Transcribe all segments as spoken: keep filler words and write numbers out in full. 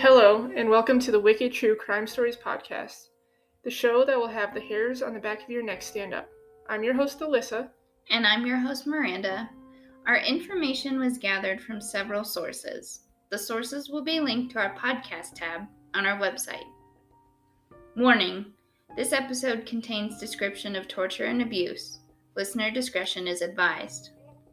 Hello, and welcome to the Wicked True Crime Stories podcast, the show that will have the hairs on the back of your neck stand up. I'm your host, Alyssa. And I'm your host, Miranda. Our information was gathered from several sources. The sources will be linked to our podcast tab on our website. Warning: this episode contains description of torture and abuse. Listener discretion is advised.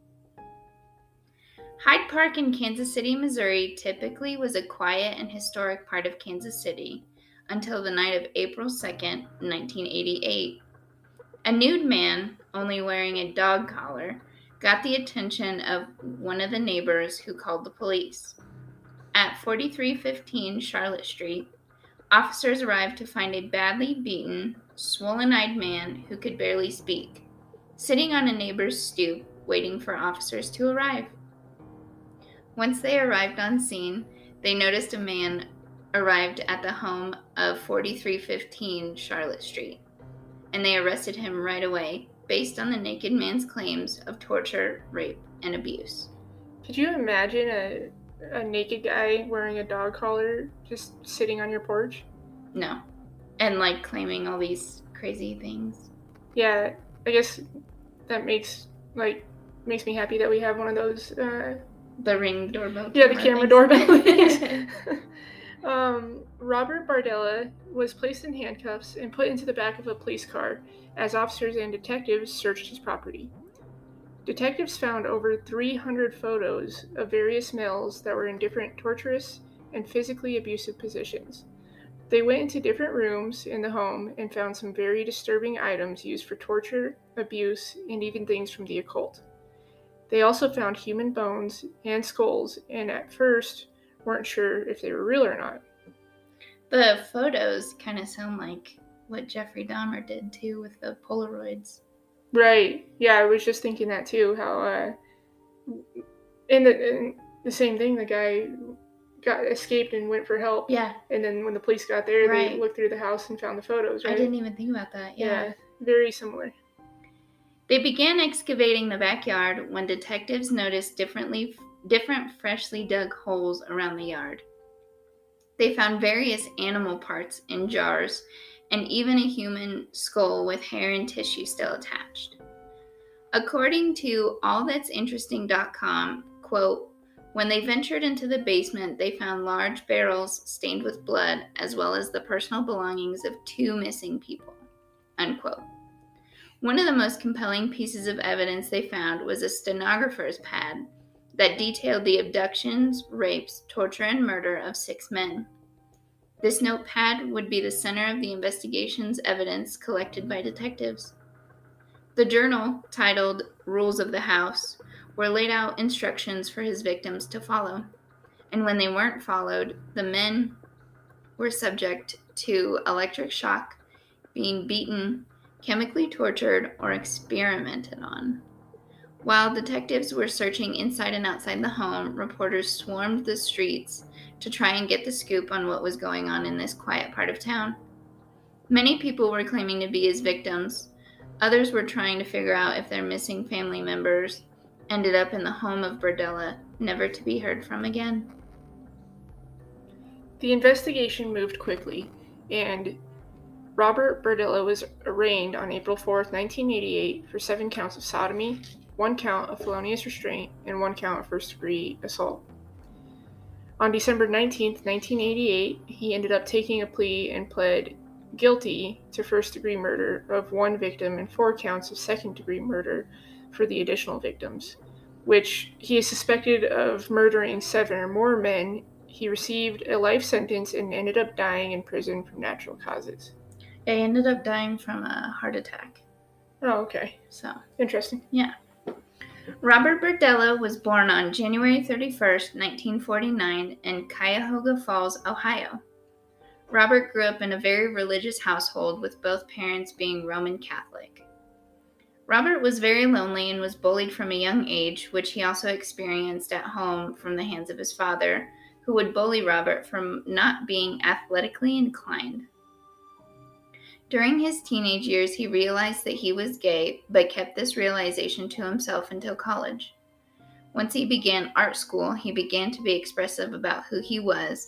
Hyde Park in Kansas City, Missouri typically was a quiet and historic part of Kansas City until the night of April second, nineteen eighty-eight. A nude man, only wearing a dog collar, got the attention of one of the neighbors who called the police. At forty-three fifteen Charlotte Street, officers arrived to find a badly beaten, swollen-eyed man who could barely speak, sitting on a neighbor's stoop waiting for officers to arrive. Once they arrived on scene, they noticed a man arrived at the home of forty-three fifteen Charlotte Street, and they arrested him right away based on the naked man's claims of torture, rape, and abuse. Could you imagine a, a naked guy wearing a dog collar just sitting on your porch? No. And, like, claiming all these crazy things. Yeah, I guess that makes, like, makes me happy that we have one of those, uh... The Ring doorbell. Yeah, the camera doorbell things. um, Robert Bardella was placed in handcuffs and put into the back of a police car as officers and detectives searched his property. Detectives found over three hundred photos of various males that were in different torturous and physically abusive positions. They went into different rooms in the home and found some very disturbing items used for torture, abuse, and even things from the occult. They also found human bones and skulls, and at first weren't sure if they were real or not. The photos kind of sound like what Jeffrey Dahmer did too with the Polaroids. Right. Yeah, I was just thinking that too. How, uh, in the in the same thing, the guy got escaped and went for help. Yeah. And then when the police got there, right. they looked through the house and found the photos. Right? I didn't even think about that. Yeah. Yeah, very similar. They began excavating the backyard when detectives noticed differently, different freshly dug holes around the yard. They found various animal parts in jars and even a human skull with hair and tissue still attached. According to all that's interesting dot com, quote, when they ventured into the basement, they found large barrels stained with blood as well as the personal belongings of two missing people, unquote. One of the most compelling pieces of evidence they found was a stenographer's pad that detailed the abductions, rapes, torture, and murder of six men. This notepad would be the center of the investigation's evidence collected by detectives. The journal, titled Rules of the House, were laid out instructions for his victims to follow, and when they weren't followed, the men were subject to electric shock, being beaten, chemically tortured, or experimented on. While detectives were searching inside and outside the home, reporters swarmed the streets to try and get the scoop on what was going on in this quiet part of town. Many people were claiming to be his victims. Others were trying to figure out if their missing family members ended up in the home of Bardella, never to be heard from again. The investigation moved quickly, and Robert Bardella was arraigned on April fourth, nineteen eighty-eight for seven counts of sodomy, one count of felonious restraint, and one count of first-degree assault. On December nineteenth, nineteen eighty-eight, he ended up taking a plea and pled guilty to first-degree murder of one victim and four counts of second-degree murder for the additional victims, which he is suspected of murdering seven or more men. He received a life sentence and ended up dying in prison from natural causes. He ended up dying from a heart attack. Oh, okay. So interesting. Yeah. Robert Bardella was born on January thirty-first, nineteen forty-nine in Cuyahoga Falls, Ohio. Robert grew up in a very religious household with both parents being Roman Catholic. Robert was very lonely and was bullied from a young age, which he also experienced at home from the hands of his father, who would bully Robert for not being athletically inclined. During his teenage years, he realized that he was gay, but kept this realization to himself until college. Once he began art school, he began to be expressive about who he was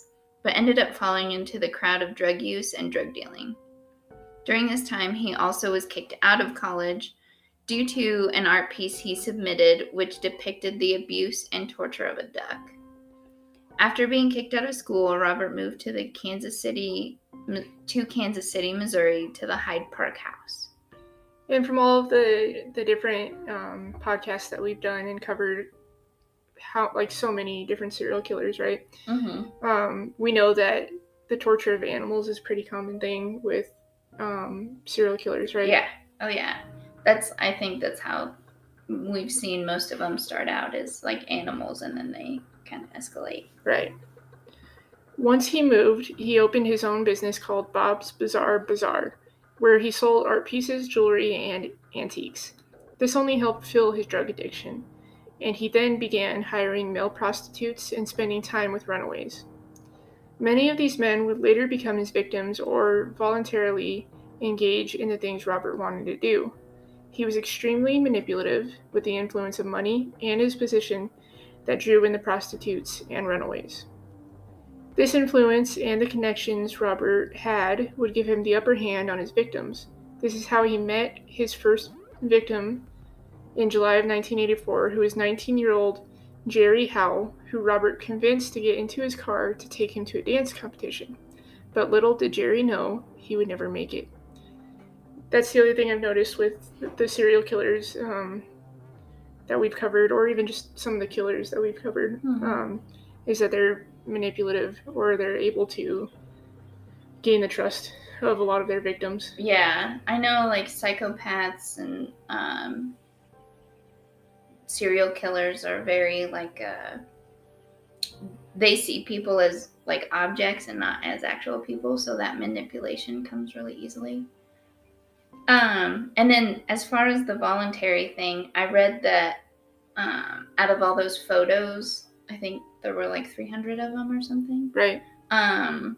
but ended up falling into the crowd of drug use and drug dealing. During this time, he also was kicked out of college due to an art piece he submitted which depicted the abuse and torture of a duck. After being kicked out of school, Robert moved to the Kansas City to Kansas City, Missouri, to the Hyde Park House. And from all of the the different um, podcasts that we've done and covered how like so many different serial killers, right? Mm-hmm. Um, we know that the torture of animals is a pretty common thing with um, serial killers, right? Yeah. Oh yeah. That's I think that's how we've seen most of them start out as like animals, and then they kind of escalate. Right. Once he moved, he opened his own business called Bob's Bizarre Bazaar, where he sold art pieces, jewelry, and antiques. This only helped fill his drug addiction, and he then began hiring male prostitutes and spending time with runaways. Many of these men would later become his victims or voluntarily engage in the things Robert wanted to do. He was extremely manipulative with the influence of money and his position that drew in the prostitutes and runaways. This influence and the connections Robert had would give him the upper hand on his victims. This is how he met his first victim in July of nineteen eighty-four, who was nineteen-year-old Jerry Howell, who Robert convinced to get into his car to take him to a dance competition. But little did Jerry know he would never make it. That's the other thing I've noticed with the serial killers um, that we've covered, or even just some of the killers that we've covered, mm-hmm. um, is that they're manipulative, or they're able to gain the trust of a lot of their victims. Yeah, I know, like, psychopaths and um, serial killers are very, like, uh, they see people as, like, objects and not as actual people, so that manipulation comes really easily. Um, and then as far as the voluntary thing, I read that um, out of all those photos, I think there were like three hundred of them or something. Right. Um,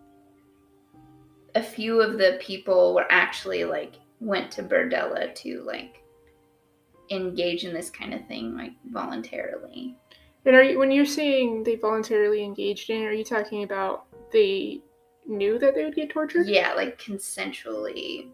a few of the people were actually like went to Burdella to like engage in this kind of thing, like voluntarily. And are you, when you're saying they voluntarily engaged in it, are you talking about they knew that they would get tortured? Yeah, like consensually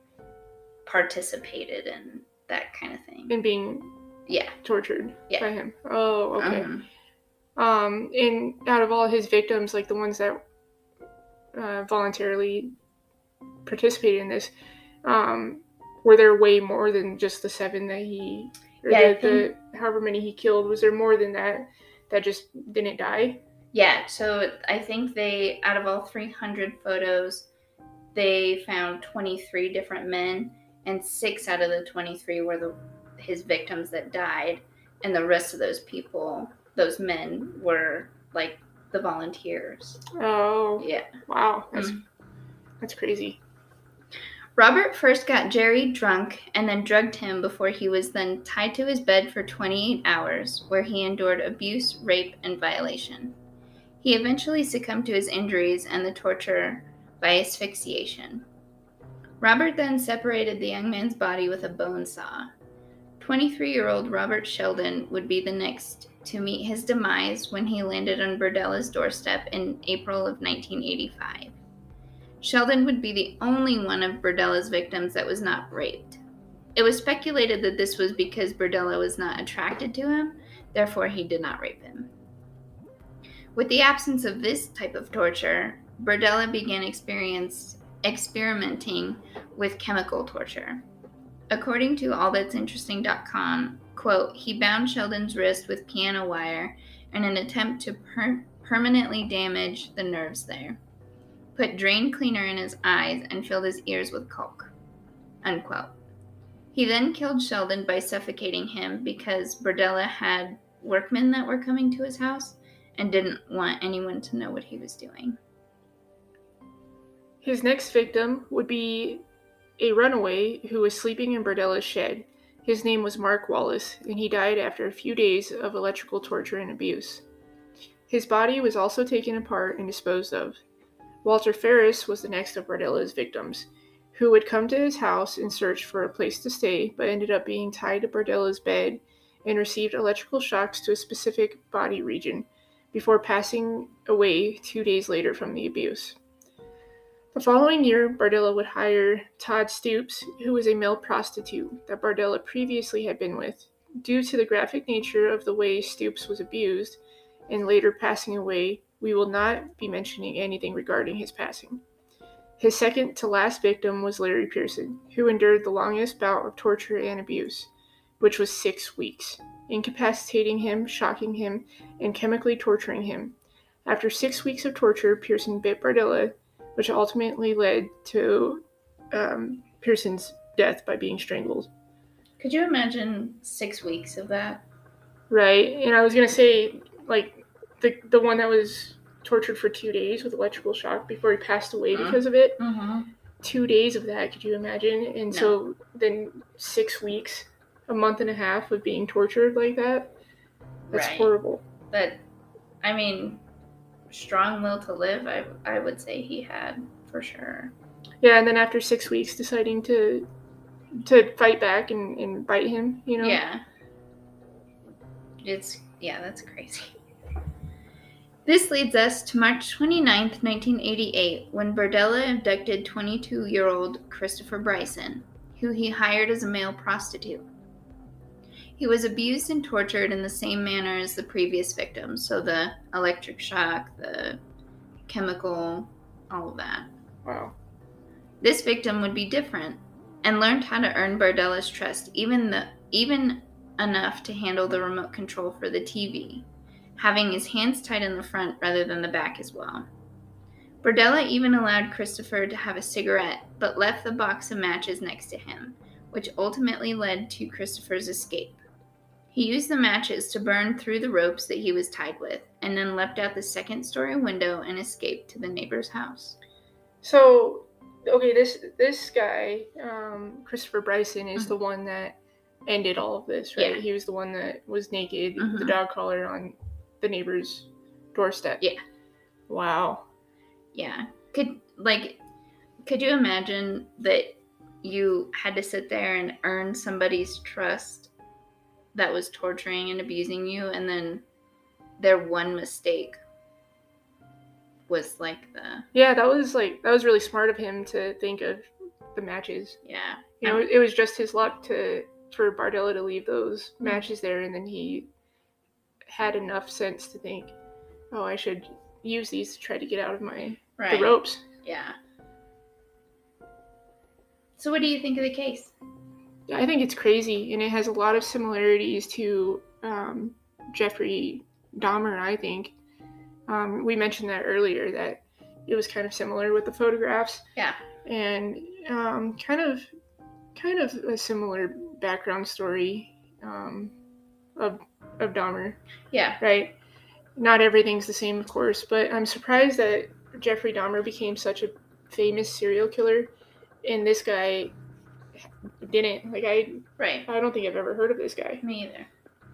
participated in that kind of thing. In being yeah tortured yeah. by him. Oh, okay. Um, um, and out of all his victims, like the ones that uh, voluntarily participated in this, um, were there way more than just the seven that he, or yeah, the, think, the however many he killed? Was there more than that that just didn't die? Yeah, so I think they, out of all three hundred photos, they found twenty-three different men, and six out of the twenty-three were the his victims that died, and the rest of those people, those men, were like the volunteers. Oh. Yeah. Wow. That's mm. that's crazy. Robert first got Jerry drunk and then drugged him before he was then tied to his bed for twenty-eight hours, where he endured abuse, rape, and violation. He eventually succumbed to his injuries and the torture by asphyxiation. Robert then separated the young man's body with a bone saw. twenty-three-year-old Robert Sheldon would be the next to meet his demise when he landed on Burdella's doorstep in April of nineteen eighty-five. Sheldon would be the only one of Burdella's victims that was not raped. It was speculated that this was because Burdella was not attracted to him, therefore he did not rape him. With the absence of this type of torture, Burdella began experience, experimenting with chemical torture. According to all that's interesting dot com, quote, he bound Sheldon's wrist with piano wire in an attempt to per- permanently damage the nerves there, put drain cleaner in his eyes, and filled his ears with coke, unquote. He then killed Sheldon by suffocating him because Burdella had workmen that were coming to his house and didn't want anyone to know what he was doing. His next victim would be a runaway who was sleeping in Burdella's shed. His name was Mark Wallace, and he died after a few days of electrical torture and abuse. His body was also taken apart and disposed of. Walter Ferris was the next of Burdella's victims, who would come to his house in search for a place to stay, but ended up being tied to Burdella's bed and received electrical shocks to a specific body region, before passing away two days later from the abuse. The following year, Bardella would hire Todd Stoops, who was a male prostitute that Bardella previously had been with. Due to the graphic nature of the way Stoops was abused and later passing away, we will not be mentioning anything regarding his passing. His second to last victim was Larry Pearson, who endured the longest bout of torture and abuse, which was six weeks, incapacitating him, shocking him, and chemically torturing him. After six weeks of torture, Pearson bit Bardella, which ultimately led to um, Pearson's death by being strangled. Could you imagine six weeks of that? Right, and I was going to say, like, the the one that was tortured for two days with electrical shock before he passed away mm-hmm. because of it. Mm-hmm. Two days of that, could you imagine? And no. So then six weeks, a month and a half of being tortured like that? That's right. horrible. But, I mean, strong will to live, I, I would say he had, for sure. Yeah, and then after six weeks deciding to to fight back and, and bite him, you know? Yeah. It's, yeah, that's crazy. This leads us to March twenty-ninth, nineteen eighty-eight, when Bardella abducted twenty-two-year-old Christopher Bryson, who he hired as a male prostitute. He was abused and tortured in the same manner as the previous victims, so the electric shock, the chemical, all of that. Wow. This victim would be different and learned how to earn Bardella's trust, even the even enough to handle the remote control for the T V, having his hands tied in the front rather than the back as well. Bardella even allowed Christopher to have a cigarette, but left the box of matches next to him, which ultimately led to Christopher's escape. He used the matches to burn through the ropes that he was tied with, and then leapt out the second-story window and escaped to the neighbor's house. So, okay, this this guy, um, Christopher Bryson, is mm-hmm. the one that ended all of this, right? Yeah. He was the one that was naked, mm-hmm. the dog collar on the neighbor's doorstep. Yeah. Wow. Yeah. Could, like, could you imagine that you had to sit there and earn somebody's trust that was torturing and abusing you, and then their one mistake was like the... Yeah, that was like, that was really smart of him to think of the matches. Yeah. You know, it was just his luck to for Bardella to leave those mm-hmm. matches there, and then he had enough sense to think, oh, I should use these to try to get out of my right. the ropes. Yeah. So what do you think of the case? I think it's crazy, and it has a lot of similarities to um, Jeffrey Dahmer, I think. Um, we mentioned that earlier, that it was kind of similar with the photographs. Yeah. And um, kind of kind of a similar background story um, of of Dahmer. Yeah. Right? Not everything's the same, of course, but I'm surprised that Jeffrey Dahmer became such a famous serial killer, and this guy didn't. Like, I right. I don't think I've ever heard of this guy. Me either.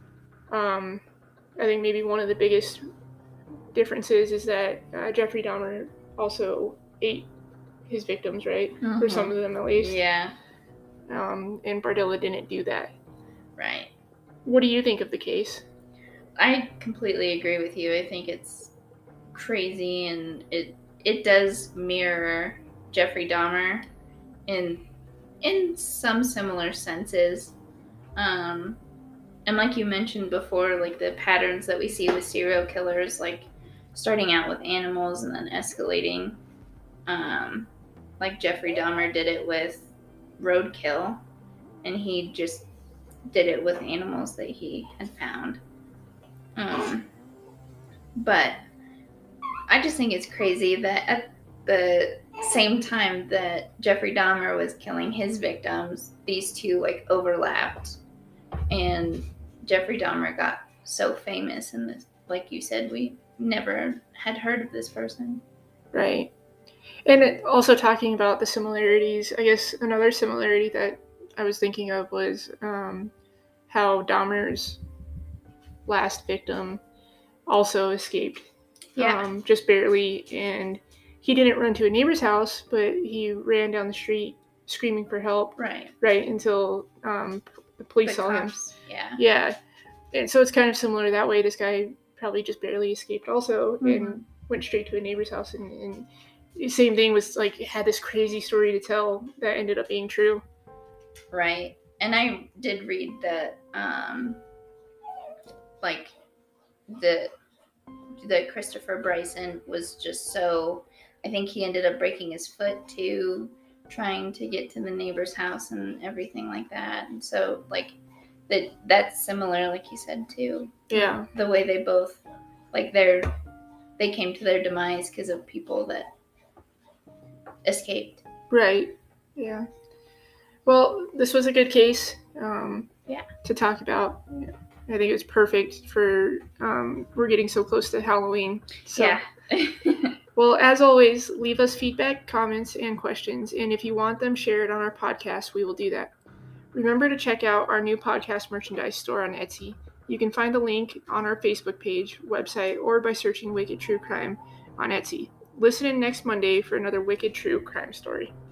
Um, I think maybe one of the biggest differences is that uh, Jeffrey Dahmer also ate his victims, right? Mm-hmm. For some of them, at least. Yeah. Um, and Bardella didn't do that. Right. What do you think of the case? I completely agree with you. I think it's crazy, and it it does mirror Jeffrey Dahmer in in some similar senses. Um, and like you mentioned before, like the patterns that we see with serial killers, like starting out with animals and then escalating. Um, like Jeffrey Dahmer did it with roadkill, and he just did it with animals that he had found. Um, but I just think it's crazy that at the same time that Jeffrey Dahmer was killing his victims, these two like overlapped, and Jeffrey Dahmer got so famous, and this, like you said, we never had heard of this person. Right. And it, also talking about the similarities, I guess another similarity that I was thinking of was um, how Dahmer's last victim also escaped. Yeah. Um, just barely, and he didn't run to a neighbor's house, but he ran down the street screaming for help. Right. Right, until um, the police the saw cops. him. Yeah. Yeah. And so it's kind of similar that way. This guy probably just barely escaped also, Mm-hmm. and went straight to a neighbor's house. And, and the same thing was like, had this crazy story to tell that ended up being true. Right. And I did read that, um, like, the the Christopher Bryson was just so, I think he ended up breaking his foot too, trying to get to the neighbor's house and everything like that. And so, like, that that's similar, like you said too. Yeah. The way they both, like, they're they came to their demise because of people that escaped. Right. Yeah. Well, this was a good case um, yeah. to talk about. I think it was perfect for, um, we're getting so close to Halloween. So. Yeah. Well, as always, leave us feedback, comments, and questions. And if you want them shared on our podcast, we will do that. Remember to check out our new podcast merchandise store on Etsy. You can find the link on our Facebook page, website, or by searching Wicked True Crime on Etsy. Listen in next Monday for another Wicked True Crime story.